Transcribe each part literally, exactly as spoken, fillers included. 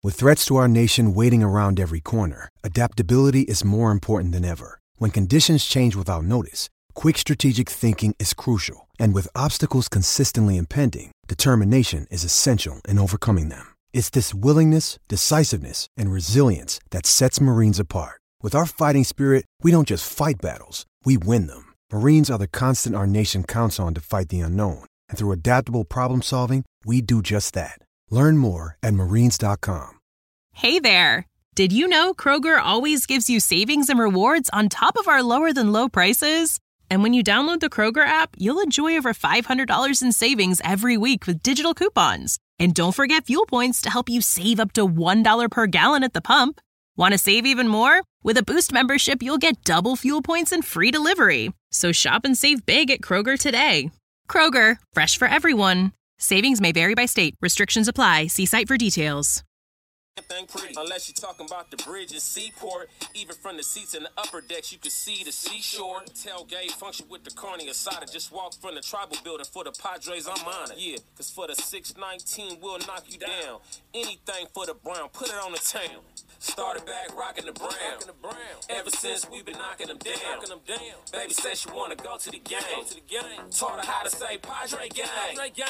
With threats to our nation waiting around every corner, adaptability is more important than ever. When conditions change without notice, quick strategic thinking is crucial. And with obstacles consistently impending, determination is essential in overcoming them. It's this willingness, decisiveness, and resilience that sets Marines apart. With our fighting spirit, we don't just fight battles, we win them. Marines are the constant our nation counts on to fight the unknown. And through adaptable problem solving, we do just that. Learn more at marines dot com. Hey there! Did you know Kroger always gives you savings and rewards on top of our lower than low prices? And when you download the Kroger app, you'll enjoy over five hundred dollars in savings every week with digital coupons. And don't forget fuel points to help you save up to one dollar per gallon at the pump. Want to save even more? With a Boost membership, you'll get double fuel points and free delivery. So shop and save big at Kroger today. Kroger, fresh for everyone. Savings may vary by state. Restrictions apply. See site for details. Thing pretty, unless you're talking about the bridge and seaport. Even from the seats in the upper decks, you can see the seashore. Tailgate function with the carne asada. Just walk from the tribal building for the Padres, I'm on it. Yeah, cause for the six nineteen, we'll knock you down. Anything for the Brown, put it on the town. Started back rocking the Brown. Ever since we've been knocking them down. Baby said she wanna go to the game. Taught her how to say Padre gang.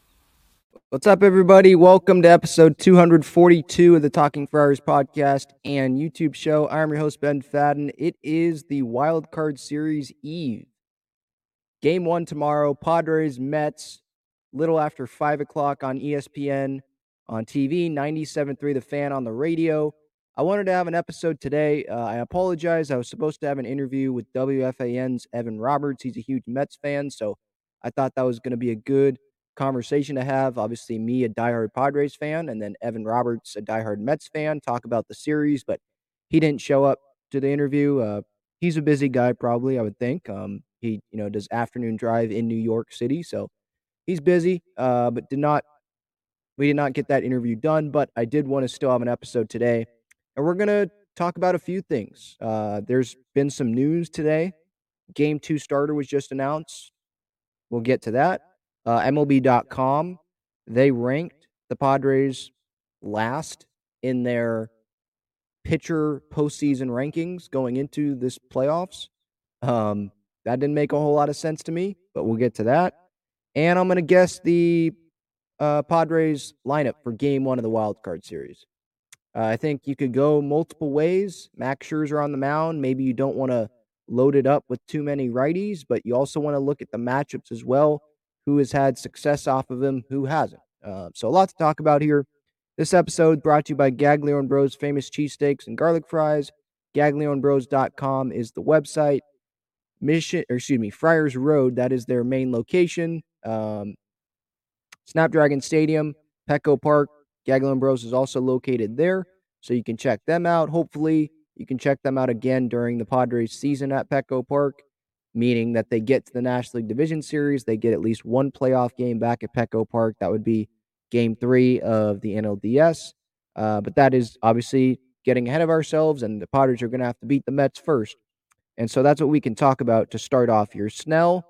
What's up, everybody? Welcome to episode two forty-two of the Talking Friars podcast and YouTube show. I'm your host, Ben Fadden. It is the Wild Card Series Eve. Game one tomorrow, Padres, Mets, little after five o'clock on E S P N, on T V, ninety-seven point three The Fan on the radio. I wanted to have an episode today. Uh, I apologize. I was supposed to have an interview with W F A N's Evan Roberts. He's a huge Mets fan, so I thought that was going to be a good conversation to have. Obviously, me, a diehard Padres fan, and then Evan Roberts, a diehard Mets fan, talk about the series, but he didn't show up to the interview. Uh, he's a busy guy, probably, I would think. Um, he, you know, does afternoon drive in New York City, so he's busy, uh, but did not, we did not get that interview done, but I did want to still have an episode today, and we're going to talk about a few things. Uh, there's been some news today. Game two starter was just announced. We'll get to that. Uh, M L B dot com, they ranked the Padres last in their pitcher postseason rankings going into this playoffs. Um, that didn't make a whole lot of sense to me, but we'll get to that. And I'm going to guess the uh, Padres lineup for game one of the Wild Card Series. Uh, I think you could go multiple ways. Max Scherzer on the mound. Maybe you don't want to load it up with too many righties, but you also want to look at the matchups as well. Who has had success off of him, who hasn't. Uh, so a lot to talk about here. This episode brought to you by Gaglione Bros, famous cheesesteaks and garlic fries. Gaglione Bros dot com is the website. Mission, or excuse me, Friars Road, that is their main location. Um, Snapdragon Stadium, Petco Park, Gaglione Bros is also located there, so you can check them out. Hopefully, you can check them out again during the Padres season at Petco Park, meaning that they get to the National League Division Series, they get at least one playoff game back at Petco Park. That would be game three of the N L D S. Uh, but that is obviously getting ahead of ourselves, and the Padres are going to have to beat the Mets first. And so that's what we can talk about to start off here. Snell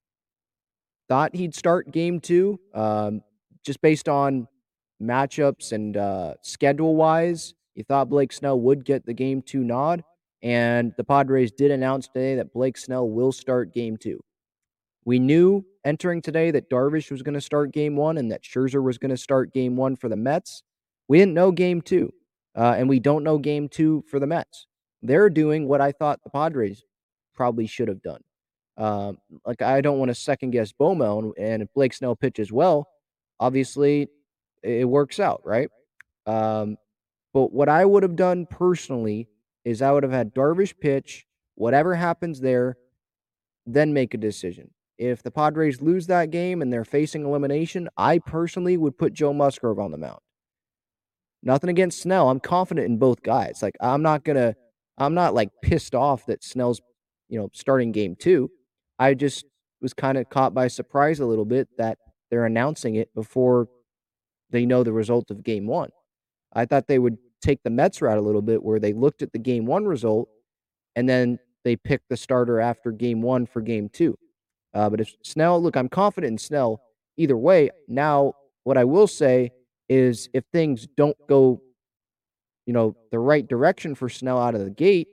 thought he'd start game two, um, just based on matchups and uh, schedule-wise. He thought Blake Snell would get the game two nod. And the Padres did announce today that Blake Snell will start game two. We knew entering today that Darvish was going to start game one and that Scherzer was going to start game one for the Mets. We didn't know game two, uh, and we don't know game two for the Mets. They're doing what I thought the Padres probably should have done. Um, like, I don't want to second-guess Bowmel, and if Blake Snell pitches well, obviously it works out, right? Um, but what I would have done personally is I would have had Darvish pitch, whatever happens there, then make a decision. If the Padres lose that game and they're facing elimination, I personally would put Joe Musgrove on the mound. Nothing against Snell. I'm confident in both guys. Like, I'm not going to, I'm not like pissed off that Snell's, you know, starting game two. I just was kind of caught by surprise a little bit that they're announcing it before they know the result of game one. I thought they would take the Mets route a little bit where they looked at the game one result and then they picked the starter after game one for game two. Uh, but if Snell, look, I'm confident in Snell either way. Now, what I will say is if things don't go you know, the right direction for Snell out of the gate,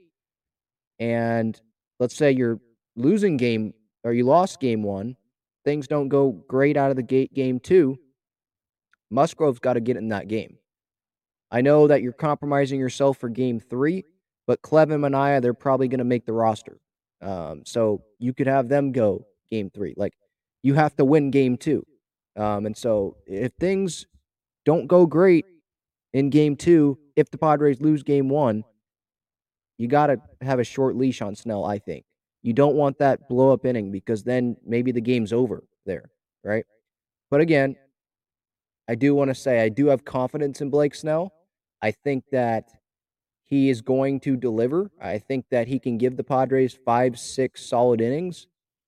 and let's say you're losing game or you lost game one, things don't go great out of the gate game two, Musgrove's got to get in that game. I know that you're compromising yourself for game three, but Cleve and Mania, they're probably going to make the roster. Um, so you could have them go game three. Like, you have to win game two. Um, and so if things don't go great in game two, if the Padres lose game one, you got to have a short leash on Snell, I think. You don't want that blow up inning because then maybe the game's over there, right? But again, I do want to say I do have confidence in Blake Snell. I think that he is going to deliver. I think that he can give the Padres five, six solid innings.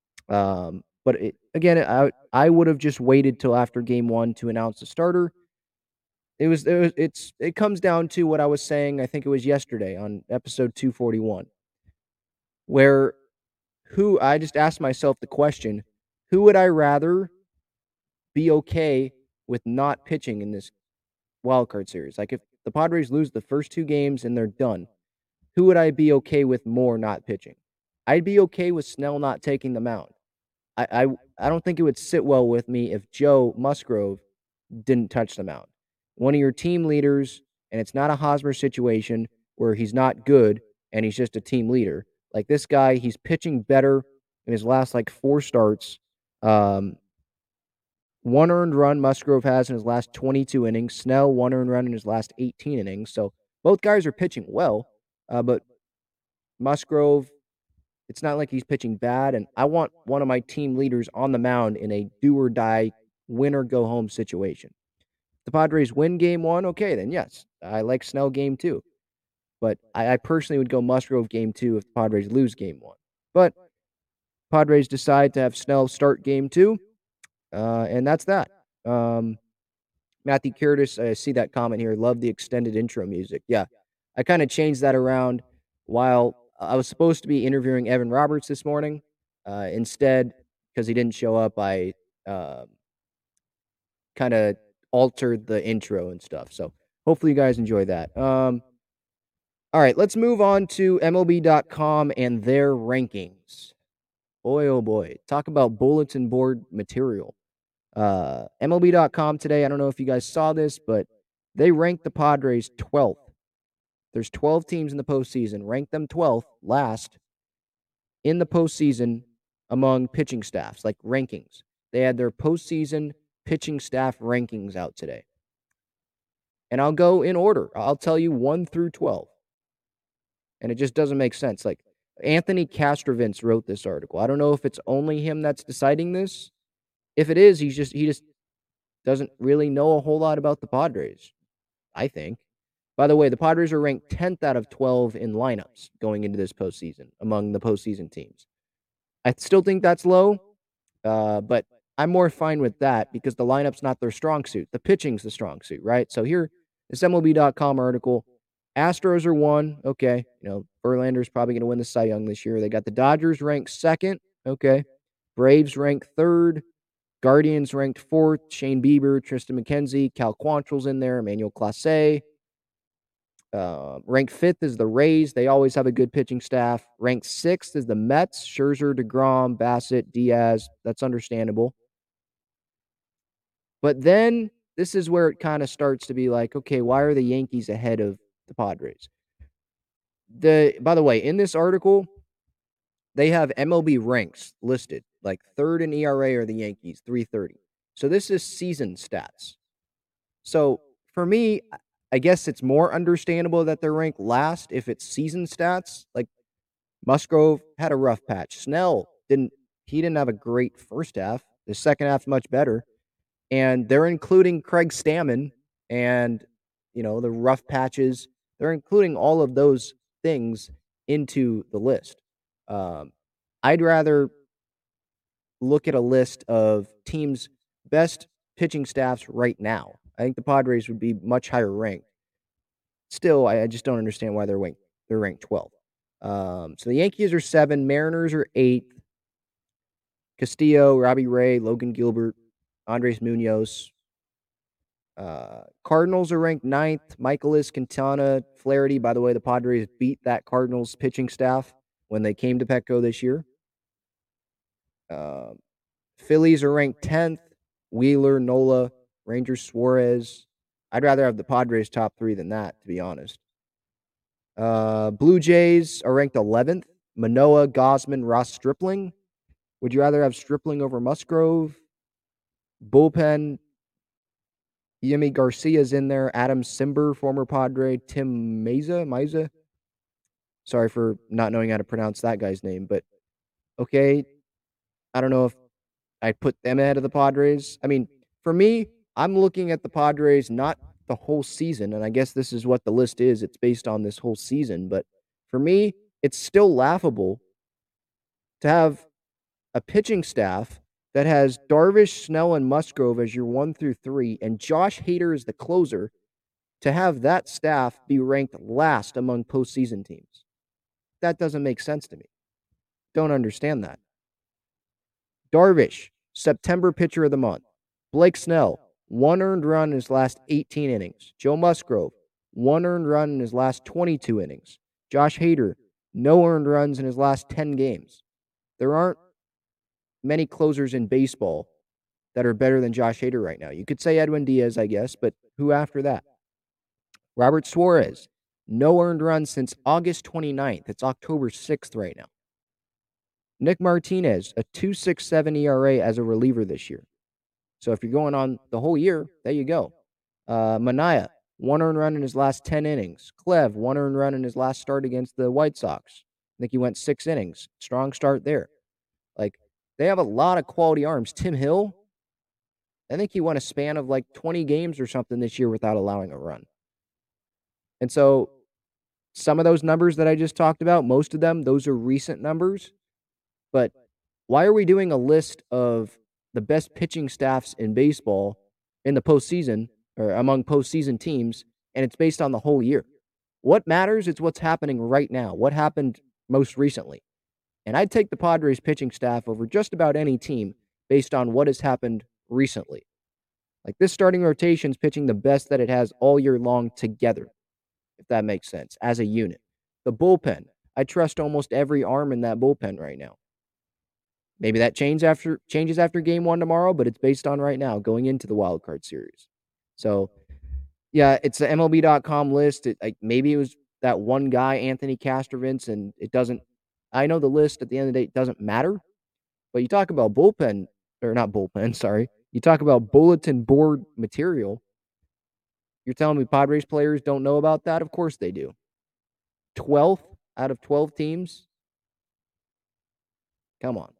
Um, but it, again, I I would have just waited till after game one to announce the starter. It was, it was it's it comes down to what I was saying. I think it was yesterday on episode two forty-one, where who I just asked myself the question: who would I rather be okay with not pitching in this wild card series? Like, if the Padres lose the first two games and they're done, who would I be okay with more not pitching? I'd be okay with Snell not taking the mound. I, I, I don't think it would sit well with me if Joe Musgrove didn't touch the mound. One of your team leaders, and it's not a Hosmer situation where he's not good and he's just a team leader. Like, this guy, he's pitching better in his last, like, four starts. Um, one earned run Musgrove has in his last twenty-two innings. Snell, one earned run in his last eighteen innings. So both guys are pitching well, uh, but Musgrove, it's not like he's pitching bad, and I want one of my team leaders on the mound in a do-or-die, win-or-go-home situation. If the Padres win game one, okay, then yes, I like Snell game two. But I, I personally would go Musgrove game two if the Padres lose game one. But Padres decide to have Snell start game two, uh, and that's that. Um, Matthew Curtis, I see that comment here. Love the extended intro music. Yeah, I kind of changed that around while I was supposed to be interviewing Evan Roberts this morning. Uh, instead, because he didn't show up, I uh, kind of altered the intro and stuff. So hopefully you guys enjoy that. Um, all right, let's move on to M L B dot com and their rankings. Boy, oh boy. Talk about bulletin board material. Uh, M L B dot com today, I don't know if you guys saw this, but they ranked the Padres twelfth. There's twelve teams in the postseason. Rank them twelfth, last, in the postseason among pitching staffs, like rankings. They had their postseason pitching staff rankings out today. And I'll go in order. I'll tell you one through twelve. And it just doesn't make sense. Like, Anthony Castrovince wrote this article. I don't know if it's only him that's deciding this. If it is, he's just he just doesn't really know a whole lot about the Padres, I think. By the way, the Padres are ranked tenth out of twelve in lineups going into this postseason among the postseason teams. I still think that's low, uh, but I'm more fine with that because the lineup's not their strong suit. The pitching's the strong suit, right? So here, this M L B dot com article, Astros are one. Okay, you know, Verlander's probably going to win the Cy Young this year. They got the Dodgers ranked second. Okay. Braves ranked third. Guardians ranked fourth. Shane Bieber, Tristan McKenzie, Cal Quantrill's in there. Emmanuel Clase. Uh, ranked fifth is the Rays. They always have a good pitching staff. Ranked sixth is the Mets. Scherzer, DeGrom, Bassett, Diaz. That's understandable. But then this is where it kind of starts to be like, okay, why are the Yankees ahead of the Padres? The by the way, in this article, they have M L B ranks listed. Like, third in E R A are the Yankees, three thirty. So this is season stats. So for me, I guess it's more understandable that they're ranked last if it's season stats. Like, Musgrove had a rough patch. Snell didn't he didn't have a great first half. The second half's much better. And they're including Craig Stammen and, you know, the rough patches. They're including all of those things into the list. Um, I'd rather look at a list of teams' best pitching staffs right now. I think the Padres would be much higher ranked. Still, I, I just don't understand why they're ranked. They're ranked twelfth. Um, so the Yankees are seven, Mariners are eighth. Castillo, Robbie Ray, Logan Gilbert, Andres Munoz. Uh, Cardinals are ranked ninth. Michaelis, Quintana, Flaherty. By the way, the Padres beat that Cardinals pitching staff when they came to Petco this year. Uh, Phillies are ranked tenth. Wheeler, Nola, Rangers, Suarez. I'd rather have the Padres top three than that, to be honest. Uh, Blue Jays are ranked eleventh. Manoah, Gosman, Ross Stripling. Would you rather have Stripling over Musgrove? Bullpen, Yimi Garcia's in there. Adam Simber, former Padre. Tim Meza, Meza. Sorry for not knowing how to pronounce that guy's name, but okay. I don't know if I'd put them ahead of the Padres. I mean, for me, I'm looking at the Padres not the whole season, and I guess this is what the list is. It's based on this whole season, but for me, it's still laughable to have a pitching staff that has Darvish, Snell, and Musgrove as your one through three, and Josh Hader as the closer, to have that staff be ranked last among postseason teams. That doesn't make sense to me. Don't understand that. Darvish, September pitcher of the month. Blake Snell, one earned run in his last eighteen innings. Joe Musgrove, one earned run in his last twenty-two innings. Josh Hader, no earned runs in his last ten games. There aren't many closers in baseball that are better than Josh Hader right now. You could say Edwin Diaz, I guess, but who after that? Robert Suarez, no earned runs since August twenty-ninth. It's October sixth right now. Nick Martinez, a two point six seven E R A as a reliever this year. So if you're going on the whole year, there you go. Uh, Manaea, one earned run in his last ten innings. Clev, one earned run in his last start against the White Sox. I think he went six innings. Strong start there. Like, they have a lot of quality arms. Tim Hill, I think he won a span of like twenty games or something this year without allowing a run. And so some of those numbers that I just talked about, most of them, those are recent numbers. But why are we doing a list of the best pitching staffs in baseball in the postseason or among postseason teams, and it's based on the whole year? What matters is what's happening right now, what happened most recently. And I'd take the Padres pitching staff over just about any team based on what has happened recently. Like, this starting rotation's pitching the best that it has all year long together, if that makes sense, as a unit. The bullpen, I trust almost every arm in that bullpen right now. Maybe that changes after changes after game one tomorrow, but it's based on right now going into the wild card series. So, yeah, it's the M L B dot com list. It, like, maybe it was that one guy, Anthony Castrovince, and it doesn't. I know the list at the end of the day it doesn't matter, but you talk about bullpen or not bullpen. Sorry, you talk about bulletin board material. You're telling me Padres players don't know about that? Of course they do. twelfth out of twelve teams. Come on.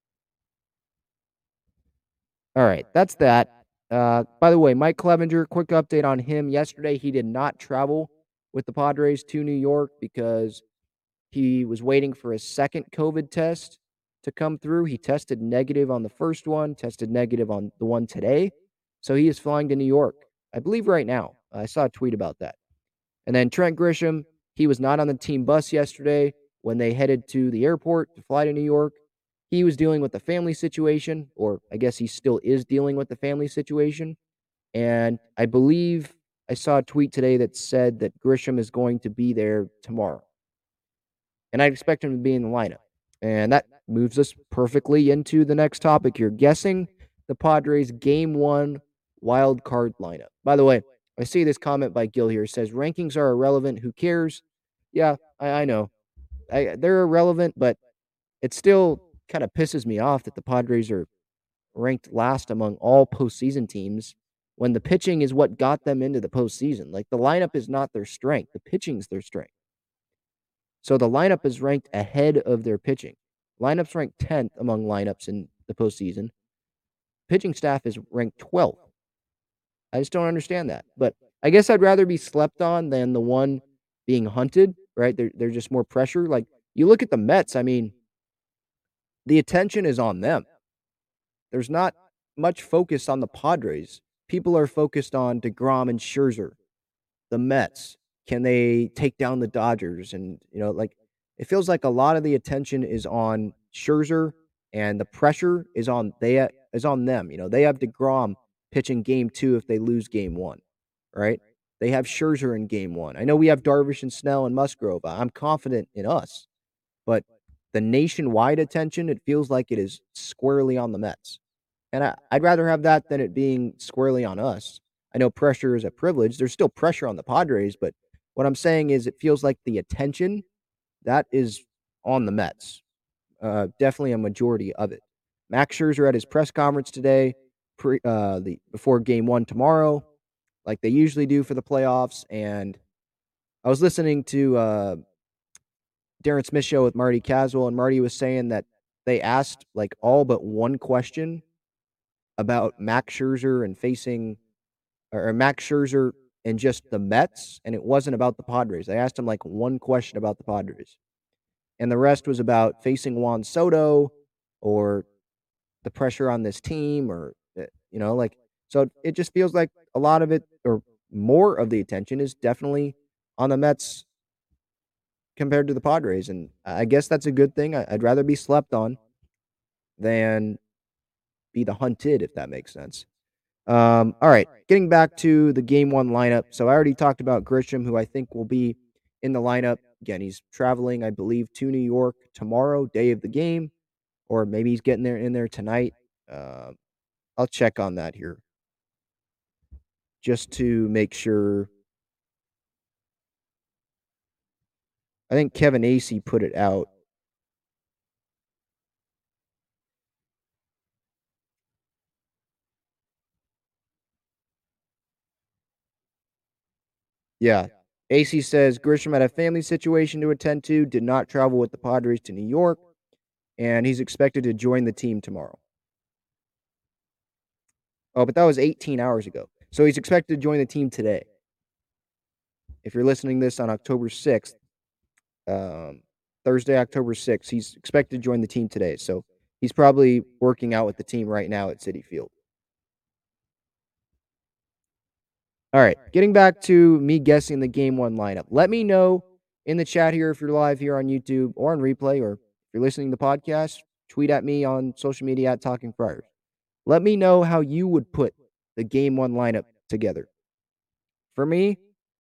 All right, that's that. Uh, by the way, Mike Clevenger, quick update on him. Yesterday, he did not travel with the Padres to New York because he was waiting for a second COVID test to come through. He tested negative on the first one, tested negative on the one today. So he is flying to New York, I believe right now. I saw a tweet about that. And then Trent Grisham, he was not on the team bus yesterday when they headed to the airport to fly to New York. He was dealing with the family situation, or I guess he still is dealing with the family situation. And I believe I saw a tweet today that said that Grisham is going to be there tomorrow. And I expect him to be in the lineup. And that moves us perfectly into the next topic here. Guessing the Padres' game one wild card lineup. By the way, I see this comment by Gil here. It says, rankings are irrelevant. Who cares? Yeah, I, I know. I, they're irrelevant, but it still kind of pisses me off that the Padres are ranked last among all postseason teams when the pitching is what got them into the postseason. Like, the lineup is not their strength. The pitching's their strength. So the lineup is ranked ahead of their pitching. Lineup's ranked tenth among lineups in the postseason. Pitching staff is ranked twelfth. I just don't understand that. But I guess I'd rather be slept on than the one being hunted, right? They're, they're just more pressure. Like, you look at the Mets, I mean, the attention is on them. There's not much focus on the Padres. People are focused on DeGrom and Scherzer, the Mets. Can they take down the Dodgers? And, you know, like, it feels like a lot of the attention is on Scherzer and the pressure is on they is on them. You know, they have DeGrom pitching game two if they lose game one, right? They have Scherzer in game one. I know we have Darvish and Snell and Musgrove. I'm confident in us, but the nationwide attention, it feels like it is squarely on the Mets. And I, I'd rather have that than it being squarely on us. I know pressure is a privilege. There's still pressure on the Padres, but what I'm saying is it feels like the attention, that is on the Mets. Uh, definitely a majority of it. Max Scherzer at his press conference today, pre, uh, the before game one tomorrow, like they usually do for the playoffs. And I was listening to uh, Darren Smith show with Marty Caswell, and Marty was saying that they asked like all but one question about Max Scherzer and facing, or Max Scherzer and just the Mets, and it wasn't about the Padres. They asked him like one question about the Padres, and the rest was about facing Juan Soto or the pressure on this team, or you know, like so. It just feels like a lot of it, or more of the attention, is definitely on the Mets compared to the Padres, and I guess that's a good thing. I'd rather be slept on than be the hunted, if that makes sense. Um, all right, getting back to the game one lineup. So I already talked about Grisham, who I think will be in the lineup. Again, he's traveling, I believe, to New York tomorrow, day of the game, or maybe he's getting there in there tonight. Uh, I'll check on that here just to make sure. I think Kevin Acee put it out. Yeah. Acee says Grisham had a family situation to attend to, did not travel with the Padres to New York, and he's expected to join the team tomorrow. Oh, but that was eighteen hours ago. So he's expected to join the team today. If you're listening to this on October sixth, um, Thursday, October sixth, he's expected to join the team today. So he's probably working out with the team right now at Citi Field. All right, getting back to me guessing the game one lineup. Let me know in the chat here if you're live here on YouTube or on replay, or if you're listening to the podcast, tweet at me on social media at Talking Friars. Let me know how you would put the game one lineup together. For me,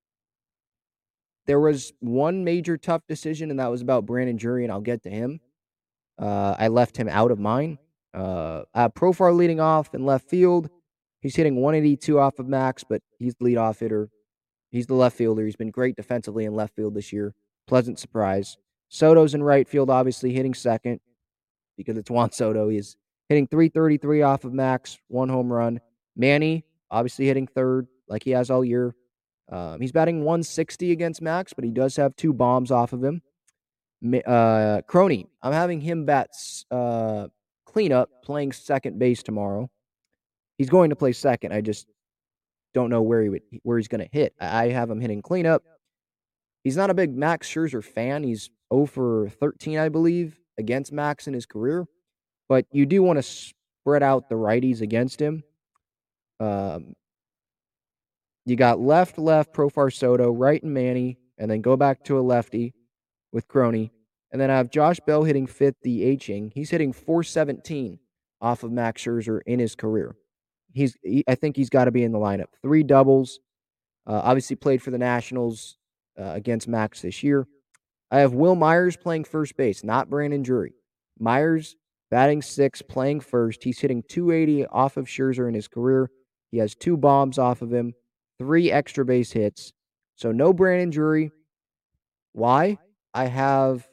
there was one major tough decision, and that was about Brandon Drury, and I'll get to him. Uh, I left him out of mine. Uh, uh, Profar leading off in left field. He's hitting one eighty-two off of Max, but he's the leadoff hitter. He's the left fielder. He's been great defensively in left field this year. Pleasant surprise. Soto's in right field, obviously hitting second because it's Juan Soto. He's hitting three thirty-three off of Max, one home run. Manny, obviously hitting third like he has all year. Um, he's batting one sixty against Max, but he does have two bombs off of him. Uh, Crony, I'm having him bat uh, cleanup, playing second base tomorrow. He's going to play second. I just don't know where he would where he's going to hit. I have him hitting cleanup. He's not a big Max Scherzer fan. He's oh for thirteen, I believe, against Max in his career. But you do want to spread out the righties against him. Um, you got left, left, Profar Soto, right and Manny, and then go back to a lefty with Crony. And then I have Josh Bell hitting fifth, the H-ing. He's hitting four seventeen off of Max Scherzer in his career. He's, he, I think he's got to be in the lineup. Three doubles. Uh, obviously played for the Nationals uh, against Max this year. I have Will Myers playing first base, not Brandon Drury. Myers batting sixth, playing first. He's hitting two eighty off of Scherzer in his career. He has two bombs off of him, three extra base hits. So no Brandon Drury. Why? I have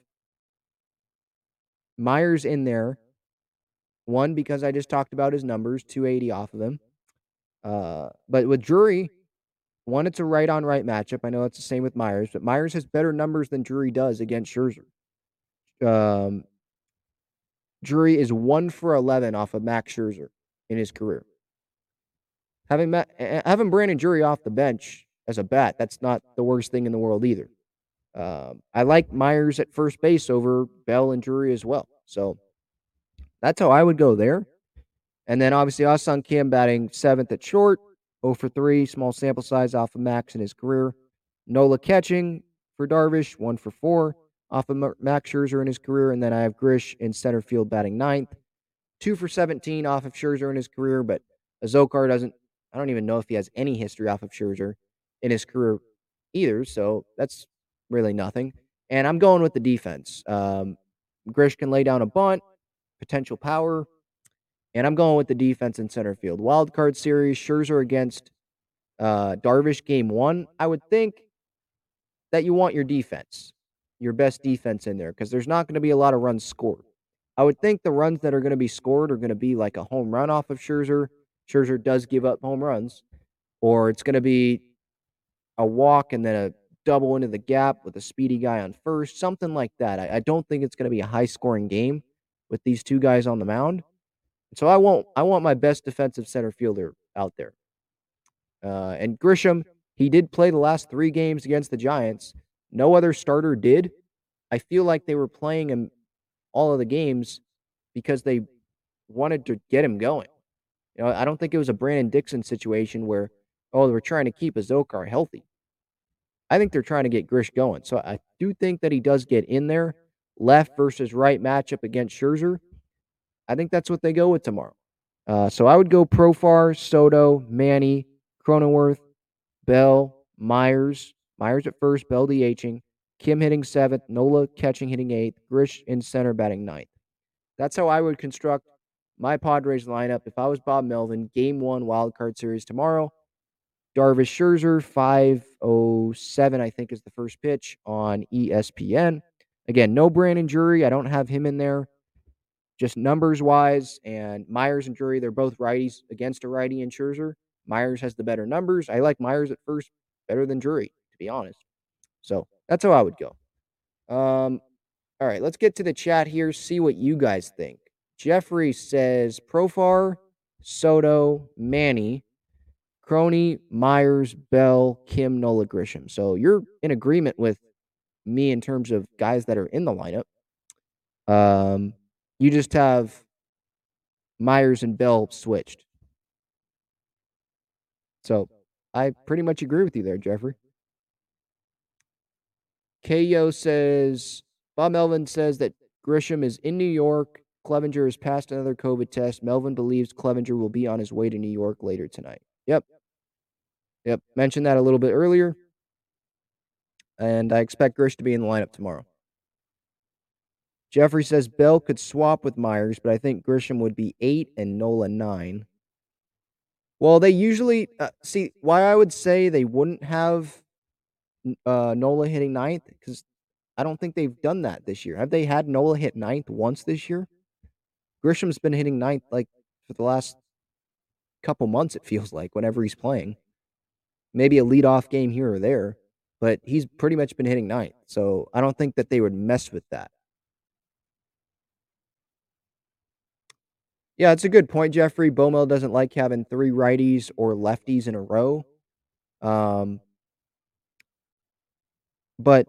Myers in there. One, because I just talked about his numbers, two eighty off of him. Uh, but with Drury, one, it's a right-on-right matchup. I know it's the same with Myers, but Myers has better numbers than Drury does against Scherzer. Um, Drury is one for eleven off of Max Scherzer in his career. Having, Ma- having Brandon Drury off the bench as a bat, that's not the worst thing in the world either. Um, I like Myers at first base over Bell and Drury as well. So that's how I would go there. And then obviously Ah-Sung Kim batting seventh at short, oh for three, small sample size off of Max in his career. Nola catching for Darvish, one for four off of Max Scherzer in his career. And then I have Grish in center field batting ninth, two for seventeen off of Scherzer in his career. But Azokar doesn't I don't even know if he has any history off of Scherzer in his career either, so that's really nothing. And I'm going with the defense. Um, Grish can lay down a bunt, potential power, and I'm going with the defense in center field. Wild card series, Scherzer against uh, Darvish game one. I would think that you want your defense, your best defense in there, because there's not going to be a lot of runs scored. I would think the runs that are going to be scored are going to be like a home run off of Scherzer. Scherzer does give up home runs, or it's going to be a walk and then a double into the gap with a speedy guy on first, something like that. I, I don't think it's going to be a high-scoring game with these two guys on the mound. So I want I want my best defensive center fielder out there. Uh, and Grisham, he did play the last three games against the Giants. No other starter did. I feel like they were playing him all of the games because they wanted to get him going. You know, I don't think it was a Brandon Dixon situation where, oh, we're trying to keep Azokar healthy. I think they're trying to get Grish going. So I do think that he does get in there. Left versus right matchup against Scherzer. I think that's what they go with tomorrow. Uh, so I would go Profar, Soto, Manny, Cronenworth, Bell, Myers. Myers at first, Bell DHing. Kim hitting seventh, Nola catching, hitting eighth, Grish in center batting ninth. That's how I would construct my Padres lineup if I was Bob Melvin. Game one wild card series tomorrow. Darvish Scherzer, five oh seven, I think, is the first pitch on E S P N. Again, no Brandon Drury. I don't have him in there. Just numbers-wise, and Myers and Drury, they're both righties against a righty in Scherzer. Myers has the better numbers. I like Myers at first better than Drury, to be honest. So that's how I would go. Um, all right, let's get to the chat here, see what you guys think. Jeffrey says Profar, Soto, Manny, Crony, Myers, Bell, Kim, Nola, Grisham. So you're in agreement with me in terms of guys that are in the lineup. Um, you just have Myers and Bell switched. So I pretty much agree with you there, Jeffrey. K O says, Bob Melvin says that Grisham is in New York. Clevenger has passed another COVID test. Melvin believes Clevenger will be on his way to New York later tonight. Yep. Yep. Mentioned that a little bit earlier. And I expect Grish to be in the lineup tomorrow. Jeffrey says Bell could swap with Myers, but I think Grisham would be eight and Nola nine. Well, they usually uh, see why I would say they wouldn't have uh, Nola hitting ninth, because I don't think they've done that this year. Have they had Nola hit ninth once this year? Grisham's been hitting ninth like for the last couple months, it feels like, whenever he's playing. Maybe a leadoff game here or there, but he's pretty much been hitting ninth. So I don't think that they would mess with that. Yeah, it's a good point, Jeffrey. Bomel doesn't like having three righties or lefties in a row. Um, but,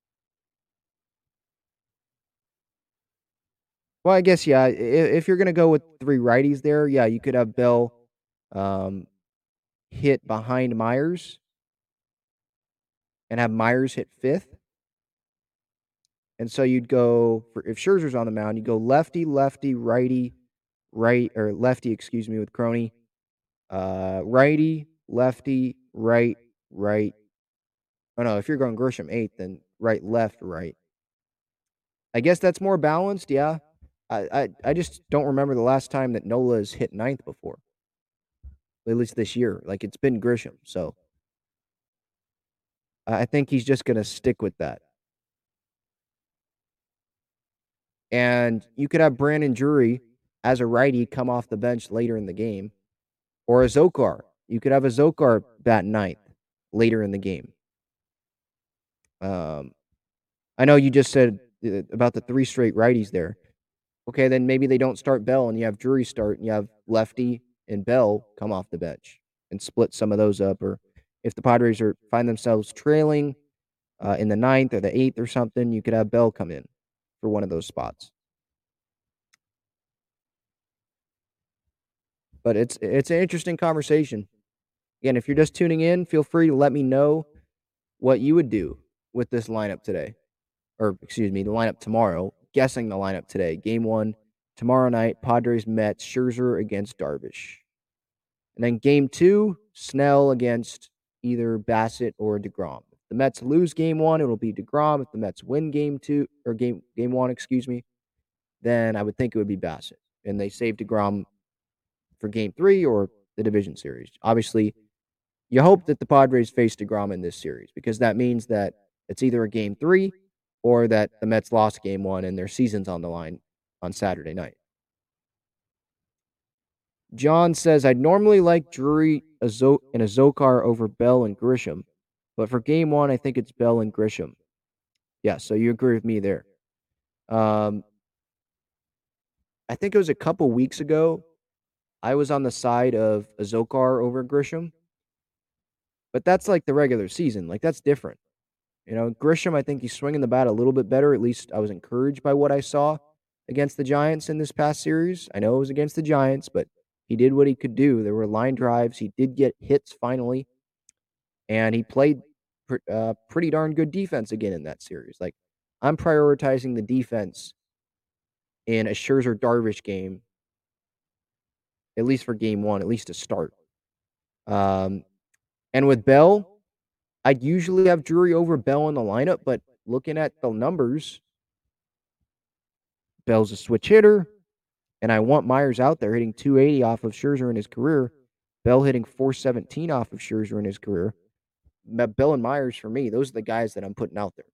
well, I guess, yeah, if, if you're going to go with three righties there, yeah, you could have Bell um, hit behind Myers and have Myers hit fifth. And so you'd go, for if Scherzer's on the mound, you go lefty, lefty, righty, right, or lefty, excuse me, with Crony. Uh, righty, lefty, right, right. Oh, no, if you're going Grisham eighth, then right, left, right. I guess that's more balanced, yeah. I, I, I just don't remember the last time that Nola has hit ninth before. At least this year. Like, it's been Grisham, so I think he's just going to stick with that. And you could have Brandon Drury as a righty come off the bench later in the game. Or a Zokar. You could have a Zokar bat ninth later in the game. Um, I know you just said about the three straight righties there. Okay, then maybe they don't start Bell and you have Drury start and you have Lefty and Bell come off the bench and split some of those up. Or if the Padres are find themselves trailing uh, in the ninth or the eighth or something, you could have Bell come in for one of those spots. But it's it's an interesting conversation. Again, if you're just tuning in, feel free to let me know what you would do with this lineup today. Or, excuse me, the lineup tomorrow. Guessing the lineup today. Game one, tomorrow night, Padres Mets, Scherzer against Darvish. And then game two, Snell against either Bassett or DeGrom. If the Mets lose game one, it'll be DeGrom. If the Mets win game two, or game game one, excuse me, then I would think it would be Bassett. And they save DeGrom for game three or the division series. Obviously, you hope that the Padres face DeGrom in this series because that means that it's either a game three or that the Mets lost game one and their season's on the line on Saturday night. John says, I'd normally like Drury and Azocar over Bell and Grisham, but for game one, I think it's Bell and Grisham. Yeah, so you agree with me there. Um, I think it was a couple weeks ago, I was on the side of Azocar over Grisham, but that's like the regular season. Like, that's different. You know, Grisham, I think he's swinging the bat a little bit better. At least I was encouraged by what I saw against the Giants in this past series. I know it was against the Giants, but he did what he could do. There were line drives. He did get hits finally, and he played pr- uh, pretty darn good defense again in that series. Like, I'm prioritizing the defense in a Scherzer-Darvish game, at least for game one, at least to start. Um, and with Bell, I'd usually have Drury over Bell in the lineup, but looking at the numbers, Bell's a switch hitter, and I want Myers out there hitting two eighty off of Scherzer in his career. Bell hitting four seventeen off of Scherzer in his career. Bell and Myers, for me, those are the guys that I'm putting out there.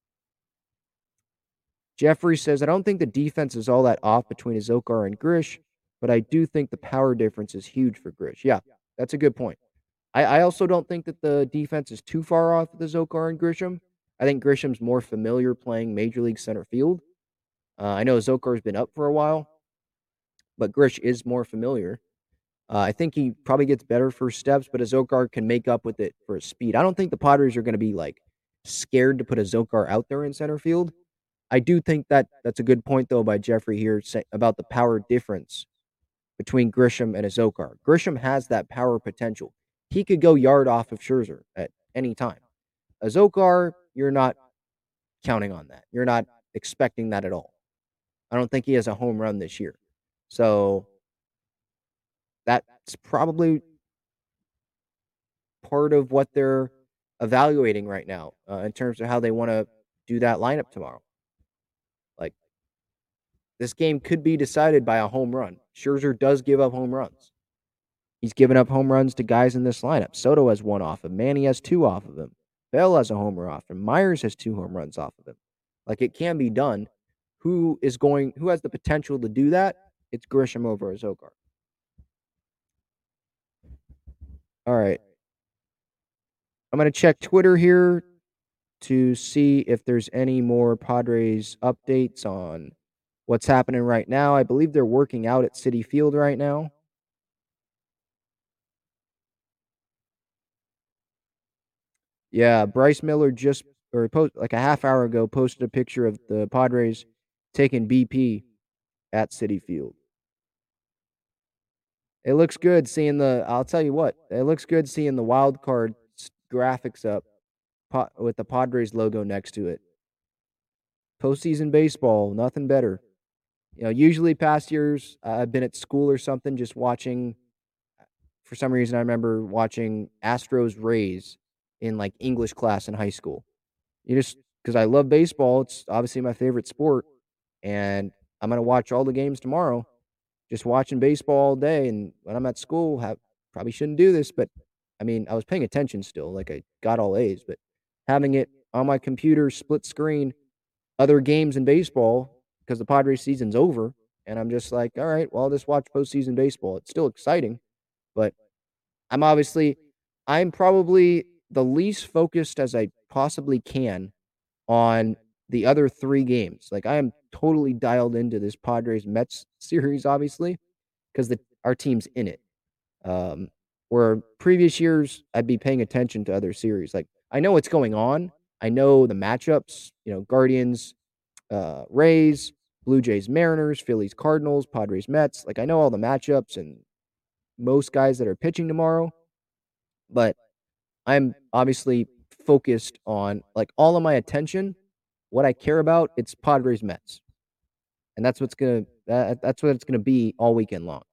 Jeffrey says, I don't think the defense is all that off between Azocar and Grish, but I do think the power difference is huge for Grish. Yeah, that's a good point. I, I also don't think that the defense is too far off with Azocar and Grisham. I think Grisham's more familiar playing Major League center field. Uh, I know Azocar's been up for a while, but Grish is more familiar. Uh, I think he probably gets better first steps, but Azocar can make up with it for his speed. I don't think the Padres are going to be like scared to put Azocar out there in center field. I do think that that's a good point, though, by Jeffrey here say, about the power difference between Grisham and Azocar. Grisham has that power potential. He could go yard off of Scherzer at any time. Azocar, you're not counting on that. You're not expecting that at all. I don't think he has a home run this year. So that's probably part of what they're evaluating right now uh, in terms of how they want to do that lineup tomorrow. Like, this game could be decided by a home run. Scherzer does give up home runs. He's given up home runs to guys in this lineup. Soto has one off him. Manny has two off of him. Bell has a homer off him. Myers has two home runs off of him. Like, it can be done. Who is going? Who has the potential to do that? It's Grisham over Azocar. All right. I'm going to check Twitter here to see if there's any more Padres updates on what's happening right now. I believe they're working out at Citi Field right now. Yeah, Bryce Miller just, or post, like a half hour ago, posted a picture of the Padres taking B P at Citi Field. It looks good seeing the, I'll tell you what, it looks good seeing the wild card graphics up with the Padres logo next to it. Postseason baseball, nothing better. You know, usually past years, uh, I've been at school or something just watching, for some reason I remember watching Astros Rays in like English class in high school. You just, because I love baseball, it's obviously my favorite sport, and I'm going to watch all the games tomorrow. Just watching baseball all day, and when I'm at school, have, probably shouldn't do this, but I mean, I was paying attention still, like I got all A's, but having it on my computer, split screen, other games in baseball, because the Padres season's over, and I'm just like, all right, well, I'll just watch postseason baseball. It's still exciting, but I'm obviously, I'm probably the least focused as I possibly can on the other three games. Like, I am totally dialed into this Padres-Mets series, obviously, because the our team's in it. Um, where previous years, I'd be paying attention to other series. Like, I know what's going on. I know the matchups, you know, Guardians, uh, Rays, Blue Jays, Mariners, Phillies, Cardinals, Padres, Mets. Like, I know all the matchups and most guys that are pitching tomorrow. But I'm obviously focused on, like, all of my attention, what I care about, it's Padres Mets. And that's what's gonna that, that's what it's gonna be all weekend long.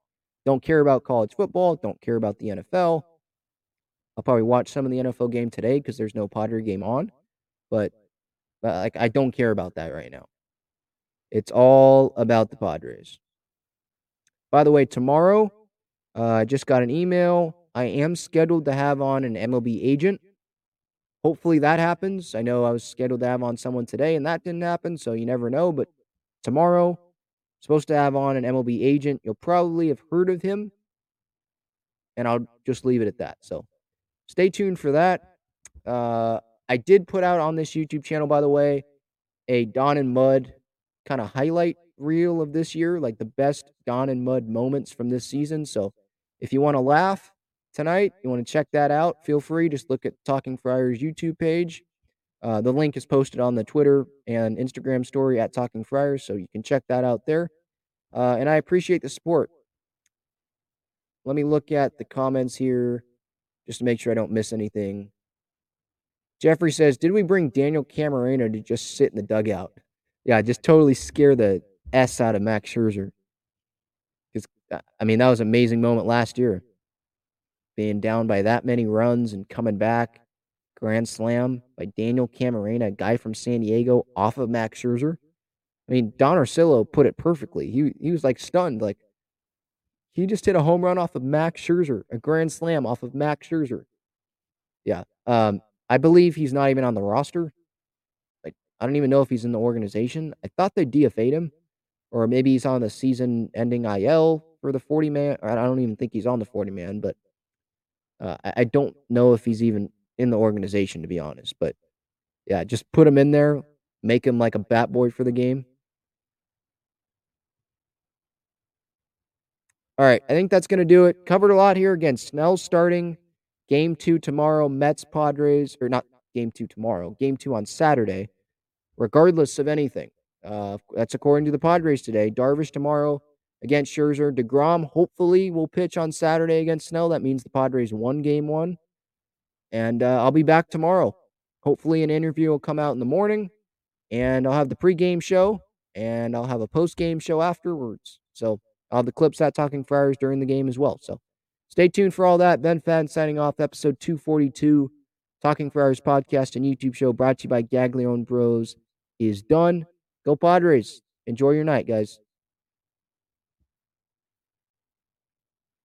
Don't care about college football. Don't care about the N F L. I'll probably watch some of the N F L game today because there's no Padre game on. But, but like, I don't care about that right now. It's all about the Padres. By the way, tomorrow, uh, I just got an email. I am scheduled to have on an M L B agent. Hopefully that happens. I know I was scheduled to have on someone today, and that didn't happen, so you never know. But tomorrow, supposed to have on an M L B agent. You'll probably have heard of him, and I'll just leave it at that. So stay tuned for that. Uh, I did put out on this YouTube channel, by the way, a Don and Mud kind of highlight reel of this year, like the best Don and Mud moments from this season. So if you want to laugh tonight, you want to check that out, feel free. Just look at Talking Friars YouTube page. Uh, the link is posted on the Twitter and Instagram story at Talking Friars, so you can check that out there. Uh, and I appreciate the support. Let me look at the comments here just to make sure I don't miss anything. Jeffrey says, did we bring Daniel Camarena to just sit in the dugout? Yeah, just totally scare the S out of Max Scherzer. Because, I mean, that was an amazing moment last year. Being down by that many runs and coming back. Grand slam by Daniel Camarena, a guy from San Diego, off of Max Scherzer. I mean, Don Orsillo put it perfectly. He, he was, like, stunned. Like, he just hit a home run off of Max Scherzer, a grand slam off of Max Scherzer. Yeah. Um, I believe he's not even on the roster. Like, I don't even know if he's in the organization. I thought they D F A'd him, or maybe he's on the season-ending I L for the forty-man. I don't even think he's on the forty-man, but uh, I, I don't know if he's even in the organization, to be honest. But, yeah, just put him in there, make him like a bat boy for the game. All right, I think that's going to do it. Covered a lot here. Again, Snell starting. Game two tomorrow, Mets, Padres, or not game two tomorrow, game two on Saturday, regardless of anything. Uh, that's according to the Padres today. Darvish tomorrow against Scherzer. DeGrom hopefully will pitch on Saturday against Snell. That means the Padres won game one. And uh, I'll be back tomorrow. Hopefully an interview will come out in the morning, and I'll have the pregame show, and I'll have a postgame show afterwards. So I'll have the clips at Talking Friars during the game as well. So stay tuned for all that. Ben Fadden signing off, episode two forty-two. Talking Friars podcast and YouTube show brought to you by Gaglione Bros is done. Go Padres. Enjoy your night, guys.